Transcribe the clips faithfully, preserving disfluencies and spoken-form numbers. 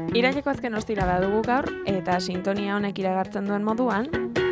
Iraileko azken ostirala dugu gaur, eta sintonia honek iragartzen duen moduan,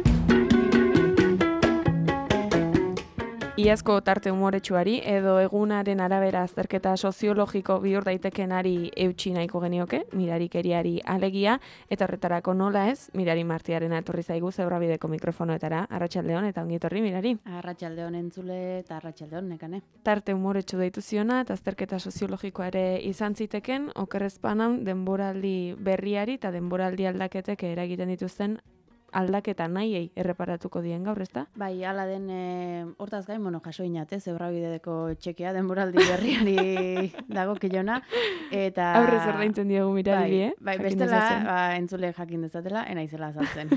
iazko tarte umoretsuari edo egunaren arabera azterketa soziologiko bihur daitekenari eutsi nahiko genioke, mirarikeriari alegia, eta horretarako nola ez, Mirari Martiaren etorri zaigu Zebrabideko mikrofonoetara. Arratsaldeon eta ongi etorri, Mirari. Arratsaldeon entzule eta arratsaldeon nekane. Tarte umoretsu deitu ziona eta azterketa soziologikoa ere izan ziteken, okerrezpanan denboraldi berriari eta denboraldi aldaketek eragiten dituzten aldaketa nahiei erreparatuko dien gaur, ezta? Bai, hala den e, hortaz gain, bueno, jaso inate, Zebrabideko txekea denboraldi berriari dagokilona, eta aurrez ordaintzen diogu Mirari, bai, eh? Bai, bestela ba, entzule jakin dezatela, enaizela azaltzen.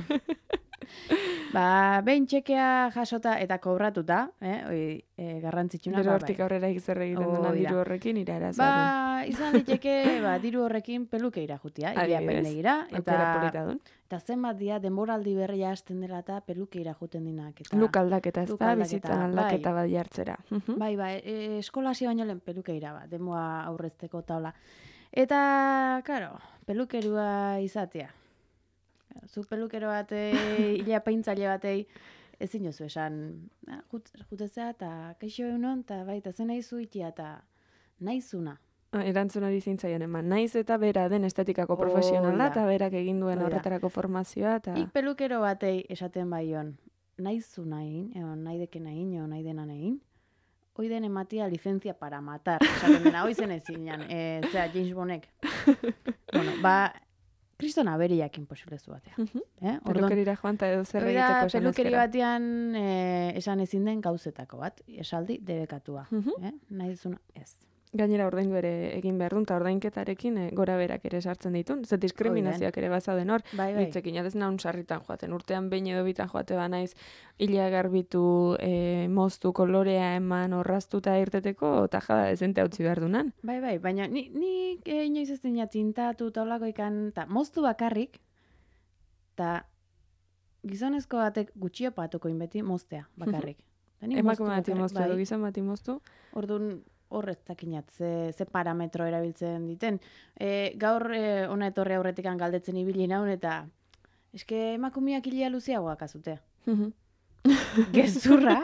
Ba, behin txekea jasota eta kobratuta, eh, oi, e, garrantzitsuna. Gero ba, hortik bai. aurrera zer egiten duen diru horrekin ira arazoa. Ba, izan liteke, ba, diru horrekin pelukeira jutia, ileapendegira, eta polita dun. Eta zenbat dia denboraldi berria hasten dela eta pelukeira juten dinak. Eta Luk aldaketa, ez luk da, aldaketa, bizitzan aldaketa bat jartzera. Bai, bai, e, eskolasi baino lehen pelukeira ba, demoa aurrezteko taula. Eta, karo, pelukerua izatea. Zu pelukero batei, hilea paintzaile batei, ezin jozu esan, jut, jutezea eta kaixo egunon, eta baita zen nahi zuitia eta nahizuna. Erantzunari zintzaien eman. Naiz eta bera den estetikako profesionala eta berak egin duen horretarako formazioa. Ta... Ik pelukero batei esaten baion, nahizu nahin, eo, nahi deke nahin, eo, nahi dena nahin, hoi den ematia licencia para matar. Esaten dena, hoi zen ezinan, e, zera James Bondek. Bueno, ba, kriston aberiak imposible zu batea. Eh? Pelukerira joan eta edo zer egiteko esan pelukeri batean eh, esan ezin den gauzetako bat, esaldi debekatua. eh? Nahi duzuna, ez. Gainera ordaindu ere egin behar duen, eta ordainketarekin e, gora berak ere sartzen ditun. Zer diskriminazioak ere bazauden hor. Bai, bai. Bitzekin, adez naun sarritan joaten. Urtean behin edo bitan joate ba naiz, hilea garbitu, e, moztu, kolorea eman, orraztuta irteteko, eta jada dezente hautzi behar dunan. Bai, bai, baina ni, ni e, inoiz ez dina tintatu eta olako ikan, eta moztu bakarrik, eta gizonezko batek gutxio patuko inbeti moztea bakarrik. Emakume bati moztu edo gizon bati moztu. Orduan, horrez takinat, ze, ze parametro erabiltzen diten. E, gaur e, ona etorri aurretikan galdetzen ibili naun, eta eske emakumeak hilia luziagoak azute. Gezurra.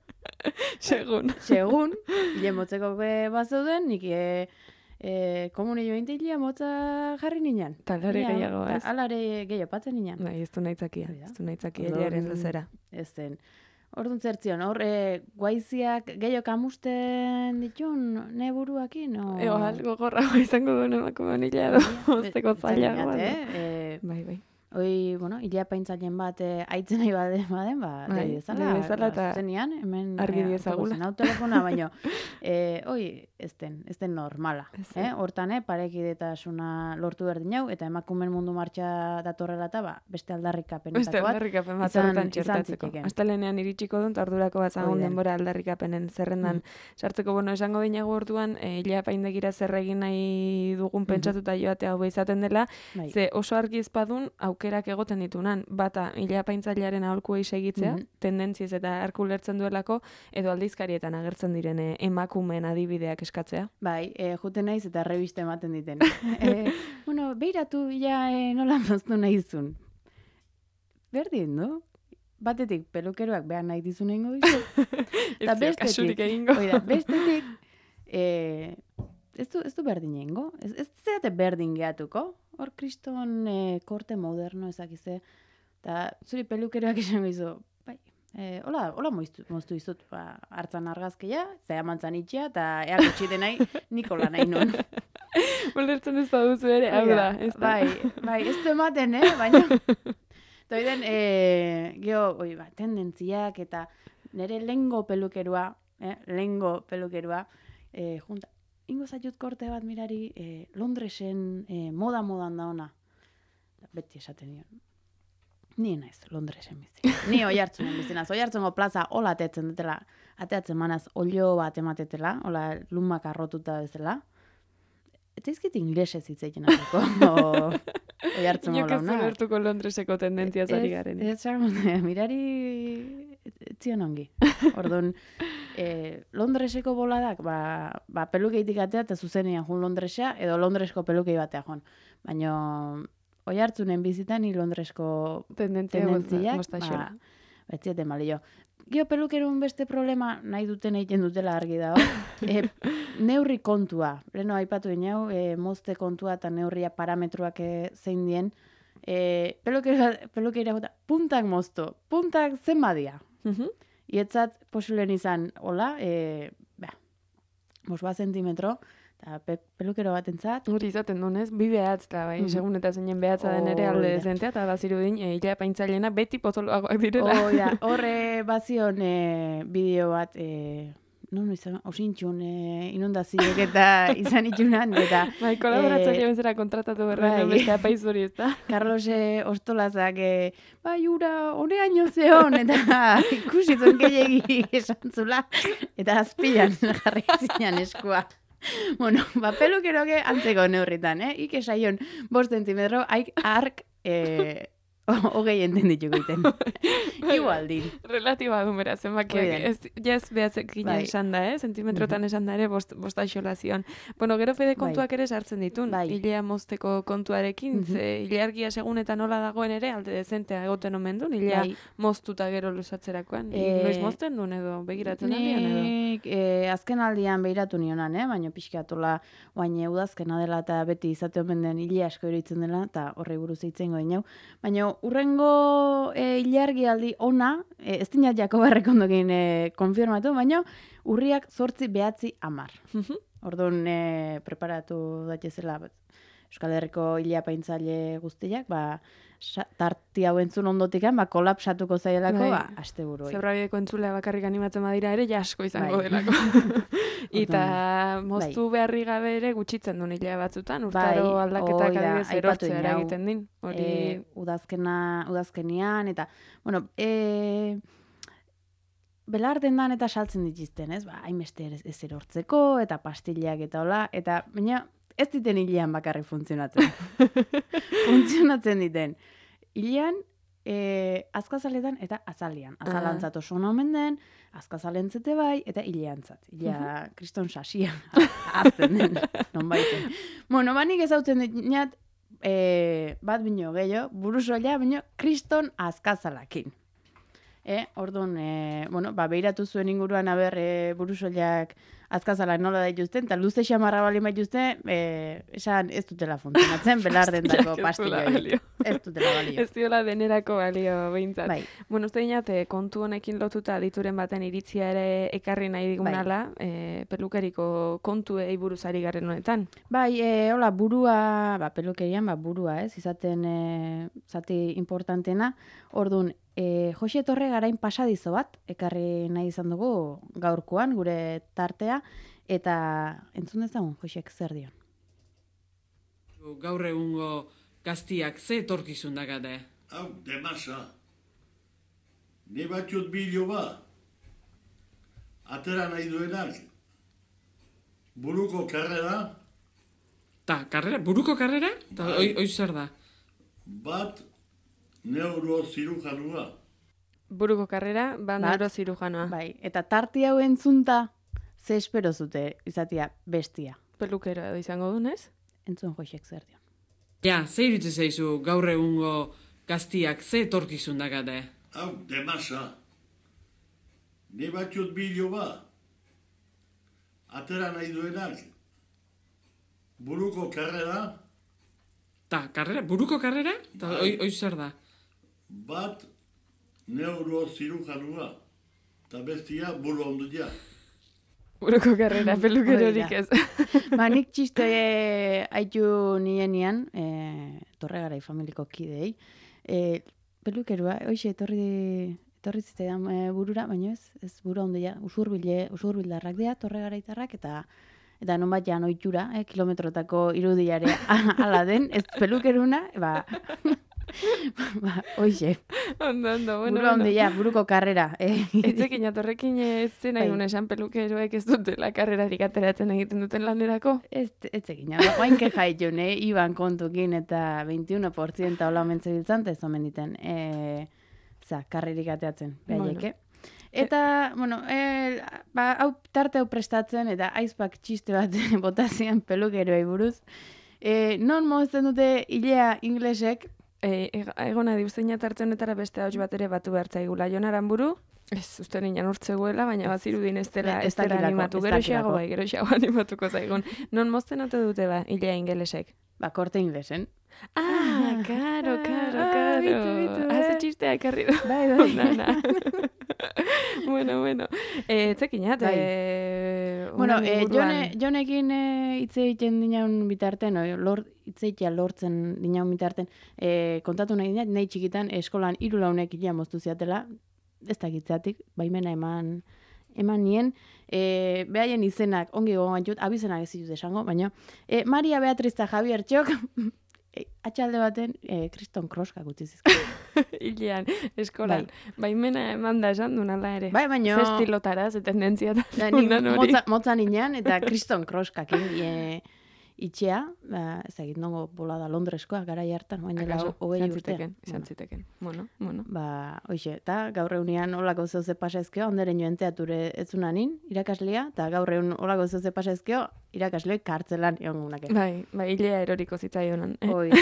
Segun. Segun, hile motzeko bazauden, nik e, e, komunio inte hilia motza jarri ninan. Talare gehiago, ez? Alare gehiago patzen ninan. Bai, ez du nahitzakia, ez du nahitzakia hilearen luzera. Ez den. Orduan zertzion, hor, e, guaiziak gehiago kamusten ditun, ne buruakin? O... Ego, algo gorrago izango duen emakume nila edo, ozteko zailagoa. Eh? Bai, bai. Hoi, bueno, hilea paintzaileen bat e, aitzen nahi baden, baden ba, bai, dezala, dezala eta zenian, hemen argi diezagula. Hau telefona, baino, e, hoi, ez den, ez den normala. Eh? Hortan, eh, parekidetasuna lortu berdin hau, eta emakumen mundu martxa datorrela eta ba, beste aldarrikapen. Beste aldarrikapen bat zerretan txertatzeko. Astelenean iritsiko dut, ordurako bat zagun denbora aldarrikapenen zerrendan mm. sartzeko, bueno, esango dinago orduan, e, hilea paindegira zer egin nahi dugun pentsatuta joatea hau izaten dela, bai. Ze oso argi ezpadun, aukerak egoten ditunan, bata hilea paintzailearen aholkuei segitzea, mm -hmm. tendentziez eta arku lertzen duelako, edo aldizkarietan agertzen diren e, emakumeen adibideak eskatzea. Bai, e, juten naiz eta reviste ematen diten. e, bueno, beiratu ja e, nola moztu nahizun. Berdin, no? Batetik, pelukeroak behar nahi dizun egingo dizu. Eta bestetik, oida, bestetik, e, ez du, ez du berdin egingo? Ez, ez zeate berdin gehatuko? Hor kriston e, korte moderno ezakize. Eta zuri pelukeroak izango izu, bai, e, hola, hola moztu, moztu izut, ba, hartzan argazkeia, zea mantzan itxea, eta eako txite nahi, Nikola nahi non. Molertzen ez baduzu ere, hau da, ez da. Bai, bai, ez du ematen, eh, baina... Eta oiden, e, geho, oi, ba, tendentziak eta nire lengo pelukerua, eh, lengo pelukerua, e, junta, ingo zaitut korte bat Mirari, e, Londresen e, moda-modan da ona. Beti esaten nion. Ni naiz Londresen bizi. Ni oi hartzunen bizinaz. Oi hartzungo plaza hola ateatzen dutela, ateatzen manaz olio bat ematetela, hola lumak arrotuta bezala. Eta izkit inglesez hitz egin ariko. Oi hartzungo launa. Inoke zulertuko Londreseko tendentzia zari garen. Ez, ez, Mirari etzion ongi. Orduan, e, Londreseko boladak, ba, ba pelukeitik atea eta zuzenean jun Londresa, edo Londresko pelukei batea joan. Baina, oi hartzunen bizitan, ni Londresko tendentziak, ba, betzieten balio. Gio pelukerun beste problema nahi duten egiten dutela argi dago. E, neurri kontua. Leno aipatu inau, e, mozte kontua eta neurria parametroak e, zein dien. E, pelukeira gota, puntak mozto. Puntak zen badia. Uh-huh. Ietzat posilen izan, hola, e, ba, mos bat zentimetro, eta pe, pelukero bat entzat. Hori izaten dunez, bi behatz, da, bai, uh-huh. segun eta zeinen behatza den ere alde dezentea, eta bazirudin, e, hilea paintzailena beti potoloagoak direla. Oh, ja, horre bazion e, bideo bat, e, non izan, osintxun, e, inundazioek eta izan itxunan, eta... Bai, kolaboratzaile e, bezera kontratatu berrean, bai, beste apaiz hori, ez da? Carlos e, Ostolazak, e, bai, ura, honeaino zeon, eta ikusitun gehiagi esan zula, eta azpilan jarri zinan eskua. Bueno, ba, pelukeroke antzeko neurritan, eh? Ike saion bost zentimetro, haik ark eh, hogei enten dituko iten. Igual din. Relatiba du beraz, zenbakiak. Ez behatzek ginen esan da, eh? Zentimetrotan esan da ere bost, bost aixolazion. Bueno, gero fede kontuak bai. Ere sartzen ditun. Bai. Hilea mozteko kontuarekin, mm-hmm. ze hileargia segun eta nola dagoen ere, alde dezentea egoten omen duen, hilea bai. Moztuta gero luzatzerakoan. E, Noiz mozten duen edo, begiratzen aldian edo? E, azken aldian begiratu nionan, eh? Baina pixkatola, baina udazkena dela eta beti izate omen den hilea asko eroitzen dela, eta horre buruz eitzen goin jau. Baina urrengo e, hilargi aldi ona, e, ez dinat jako barrekondokin e, konfirmatu, baina urriak zortzi behatzi amar. Orduan e, preparatu daitezela Euskal Herriko hilea paintzaile guztiak, ba, tarti hau entzun ondotikan, ba, kolapsatuko zaielako, ba, aste buru. Zebrabideko entzulea bakarrik animatzen badira ere, jasko izango bai. Delako. Eta moztu bai. Beharri gabe ere gutxitzen duen hilea batzutan, urtaro bai. Aldaketak adibidez erortzea eragiten din. Hori... E, udazkena, udazkenian, eta, bueno, e, belarden dan eta saltzen dituzten, ez? Ba, hainbeste ez erortzeko, eta pastillak eta hola, eta, baina, ez diten hilean bakarrik funtzionatzen. Funtzionatzen diten. Hilean, e, azkazaletan eta azalian. Azalantzat oso omen den, azkazalentzete bai, eta hileantzat. Hilea, uh-huh. kriston sasia, azten den, non baiten. Bueno, banik ezautzen dinat, e, bat bino gehiago, burusoila, bino, kriston azkazalakin. E, orduan, e, bueno, ba, behiratu zuen inguruan aber e, burusoilak azkazalak nola da dituzten, eta luze xamarra bali maituzte, e, esan ez dutela funtzionatzen, belarden dago pastilloi. Ez dutela balio. Ez diola denerako balio behintzat. Bai. Bueno, uste dinat, kontu honekin lotuta dituren baten iritzia ere ekarri nahi digunala, bai. e, pelukeriko kontu buruzari garen honetan. Bai, e, hola, burua, ba, pelukerian, ba, burua, ez, izaten, e, zati importantena, orduan, E, Jose Torre garain pasadizo bat, ekarri nahi izan dugu gaurkoan, gure tartea, eta entzun dezagun, Josek zer dion. Gaur egungo gaztiak ze etorkizun dakate? Hau, demasa. Ne batxot bilo ba. Atera nahi duenak. Buruko karrera. Ta, karrera? Buruko karrera? Ta, oi, oi zer da? Bat, neurozirujanua. Buruko karrera, ba neurozirujanoa. Bai, eta tarti hau entzunta, ze espero zute izatia bestia. Pelukero edo izango dunez? Entzun Josek zer dion. Ja, ze iritze zaizu gaur egungo gaztiak ze etorkizun dakate? Hau, demasa. Ne batxot bilo ba. Atera nahi duenak. Buruko karrera. Ta, karrera? Buruko karrera? Ta, oi, oi zer da? Bat neurozirujanua. Eta bestia buru ondu ja. Buruko karrera, pelukerorik ez. Ba, nik txiste haitu nienian, e, Torregarai familiko kidei, e, pelukerua, oixe, etorri, etorri zitean e, burura, baina ez, ez buru ondu ja, usurbile, usurbildarrak dira, Torregaraitarrak, eta eta non bat jan oitura, eh, kilometrotako irudiare ala den, ez pelukeruna, ba, ba, oixe. Ondo, ondo, bueno. Buru ondo, ja, buruko karrera. Eh. Etzekin, atorrekin ez zen nahi gune esan pelukeroek ez dutela karrerarik ateratzen egiten duten lanerako? Ez, etzekin, oain keja itun, eh, iban kontukin eta veintiuno por ciento hola omentze biltzante ez omen diten, eh, za, karrerik ateratzen, behaiek, bueno. Eta, bueno, e, ba, hau tarte hau prestatzen, eta aizpak txiste bat botazian pelukeroei buruz. E, non mozten dute hilea inglesek? E, egona diuzteina tartzenetara beste hauts bat ere batu behartzaigula. Jon Aranburu, ez, uste nian urtzeguela, baina bazirudin ez dela, ez dela animatu. Gero xeago bai, gero xeago animatuko zaigun. Non mozten ote dute ba, hilea ingelesek? Ba, korte inglesen. Ah, karo, karo, karo. Haze txistea ekarri du. Bai, bai. Nana. bueno, bueno. Eh, Tzekinat, bai. eh, bueno, eh, jone, jonekin eh, hitze egiten dinaun bitarten, o, lor, hitze egitea lortzen dinaun bitarten, eh, kontatu nahi dinat, nahi txikitan eskolan hiru launek hilea moztu ziatela, ez dakitzeatik, baimena eman eman nien, e, behaien izenak, ongi gogoan jut, abizenak ez ditut esango, baina, e, Maria Beatriz eta Javier Txok, e, atxalde baten, e, Kriston Kroskak utzi zizkion. Hilean, eskolan. Bai. Baimena eman da esan duen ala ere. Bai, baina... Ze estilotara, ze tendentzia da. da ni motza, motza ninean, eta Kriston Kroskak e, itxea, ba, ez egit nongo bolada Londreskoa, gara hartan, baina dela hogei urte. Izan ziteken, bueno, bueno. Ba, hoxe, eta gaur egunean olako zeuze pasaizkio, onderen joen teature etzunanin, irakaslea, eta gaur egun olako zeuze pasaizkio, irakasle kartzelan egon gunake. Bai, bai, hilea eroriko zitzaionan. Eh? Oi,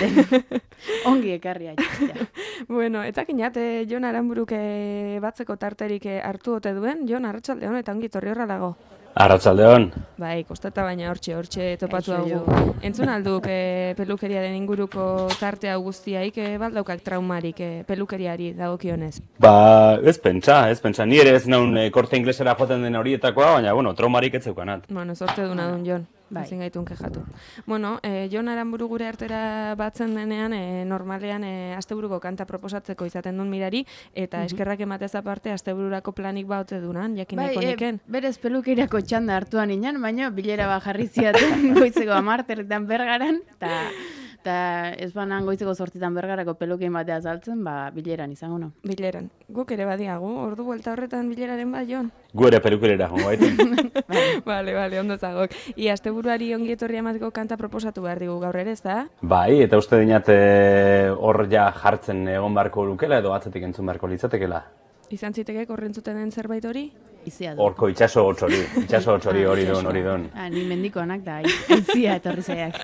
ongi ekarria txistea. Bueno, eta kinat, eh, Jon Aranburuk eh, batzeko tarterik eh, hartu ote duen, Jon, arratsaldeon eta ongi torri horrelago. Arratsaldeon. Bai, kostata baina hortxe, hortxe topatu hau. Entzun alduk e, pelukeriaren inguruko tarte hau guztiaik, e, baldaukak traumarik e, pelukeriari dagokionez? Ba, ez pentsa, ez pentsa. Ni ere ez naun e, korte inglesera joaten den horietakoa, baina, bueno, traumarik ez zeukanat. Bueno, zorte duna dun, Jon. Bai. Ezin gaitun kejatu. Bueno, e, Jon Aranburu gure artera batzen denean, e, normalean e, asteburuko kanta proposatzeko izaten duen mirari, eta mm-hmm. eskerrak ematez aparte astebururako planik baute dunan, jakineko bai, niken. E, berez pelukeriako txanda hartuan inan, baina bilera bat jarri ziaten goitzeko amarterretan bergaran, eta eta ez banan goitzeko zortzitan bergarako pelukein batea azaltzen, ba, bileran izango no. Bileran. Guk ere badiagu, ordu buelta horretan bileraren bat, Jon? Gu ere pelukerera jongo baitu. Bale, bale, ondo zagok. I asteburuari ongi etorri emateko kanta proposatu behar digu gaur ere, ez da? Bai, eta uste dinat hor ja jartzen egon beharko lukela edo atzetik entzun beharko litzatekela. Izan ziteke korrentzuten den zerbait hori? Horko itxaso hotz hori, itxaso hotz hori hori don, hori don. Ah, ni mendikoanak da, izia etorri zaiak.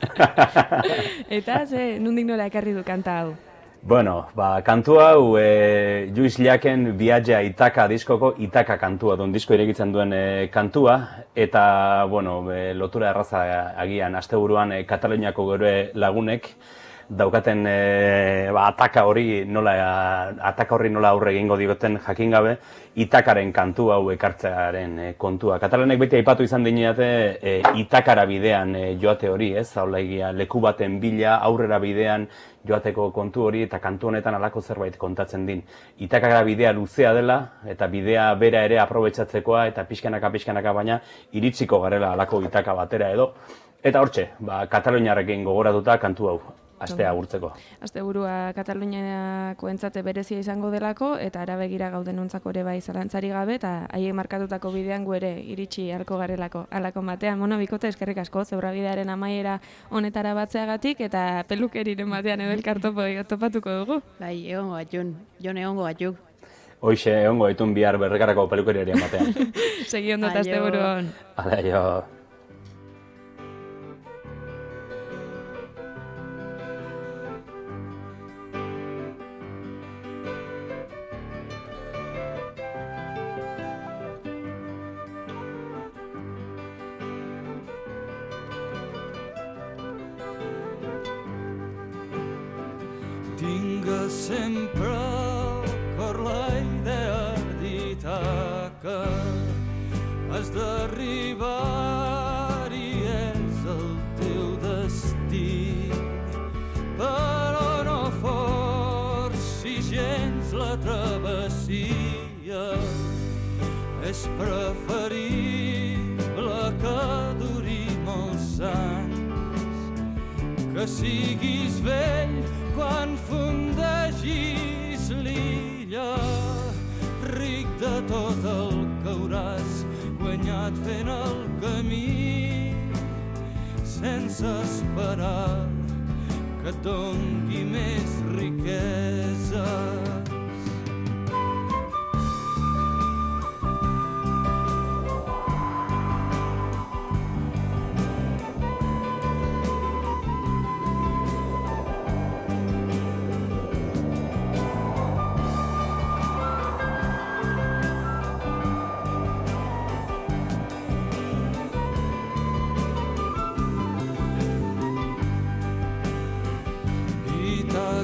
Eta ze, nundik nola ekarri du kanta hau? Bueno, ba, kantu hau e, Lluís Llachsen Viatge a Itaka diskoko Itaka kantua, don disko irekitzen duen e, kantua, eta, bueno, e, lotura erraza agian, asteburuan e, Kataluniako gure lagunek, daukaten e, ba, ataka hori nola ataka horri nola aurre egingo dioten jakin gabe Itakaren kantu hau ekartzearen e, kontua. Katalanek beti aipatu izan dineate e, Itakara bidean e, joate hori, ez? Haulaigia leku baten bila aurrera bidean joateko kontu hori eta kantu honetan halako zerbait kontatzen din. Itakara bidea luzea dela eta bidea bera ere aprobetxatzekoa eta pixkanaka pixkanaka baina iritsiko garela halako Itaka batera edo. Eta hortxe, ba, Kataluniarrekin gogoratuta kantu hau. Astea agurtzeko. Asteburua Kataluniako entzate berezia izango delako, eta arabegira gaudenontzako ere bai zalantzari gabe, eta haiek markatutako bidean gu ere iritsi halko garelako alako batean. Mono, bikote eskerrik asko, zeura bidearen amaiera honetara batzeagatik, eta pelukeriren batean edo elkartopo topatuko dugu. Bai, egongo bat, Jon. Jon egongo bat, Juk. Hoixe, egongo ditun bihar berrekarako pelukeriaren batean. Segi ondo eta asteburu hon. Aio. Tinga sempre al cor la idea d'Itaca, has d'arribar i és el teu destí, però no forcis gens la travessia, és preferible que duri molts anys, que siguis vell quan fundegis l'illa, ric de tot el que hauràs guanyat fent el camí, sense esperar que et dongui més riqueses.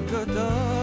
que t'ha